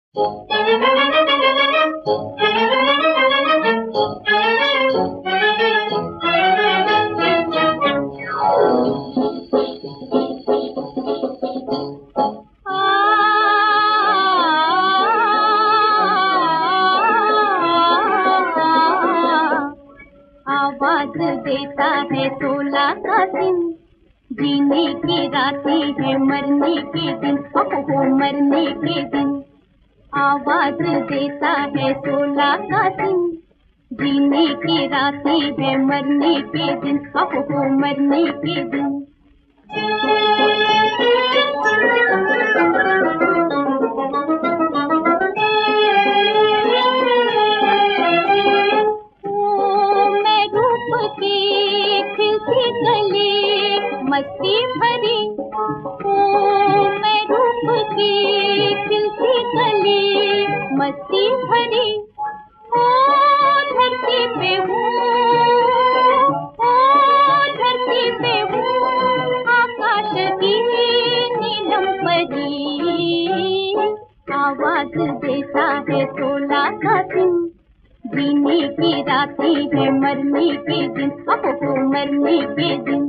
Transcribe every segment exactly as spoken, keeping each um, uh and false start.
आवाज देता है सोलह का दिन, जीने की रातें है मरने के दिन, हो मरने के दिन। आवाज देता है सोलह का दिन, जीने की रातें है मरने के दिन, हो मरने के दिन। मस्ती भरी ओ मैं रूप की खिलती गली, मस्ती भरी ओ धरती पे हूँ, ओ धरती पे हूँ आकाश की नीलम परी। आवाज देता है सोलह का दिन, जीने की रातें है मरने के दिन, हो मरने के दिन।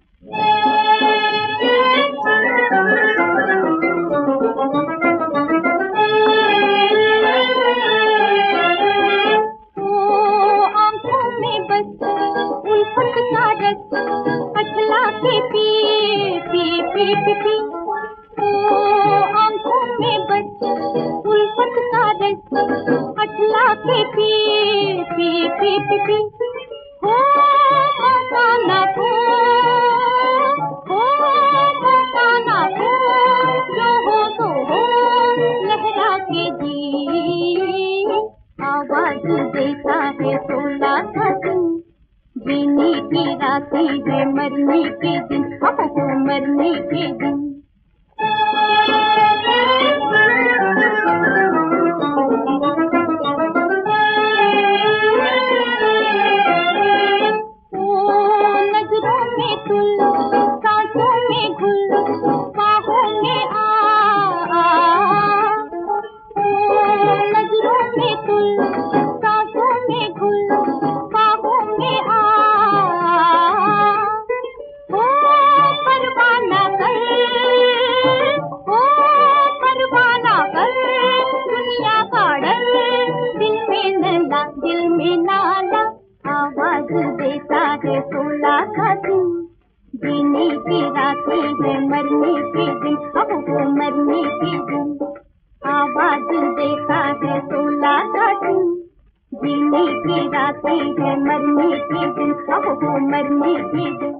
आंखों में बस उल्फत का रस अठला के पी पी पी पी पी। ओ आंखों में बस उल्फत का रस अठला के पी पी पी पी पी। हो मौका ना खो, आवाज देता है सोलह का दिन, जीने की रातें है मरने के दिन, हो मरने के दिन। ओ नजरों में तुल, सांसों में घुल, बाहों में आ, आ नजरों में तुल, सांसों में घुल, बाहों में आ। हो परवाना कर, हो परवाना कर, दुनिया का डर दिल में न ला, दिल में ना ला। आवाज देता है सोलह का दिन, जीने की रातें है मरने के दिन, हो मरने के दिन। आवाज देता है सोलह का दिन, जीने की रातें है मरने के दिन, हो मरने के दिन।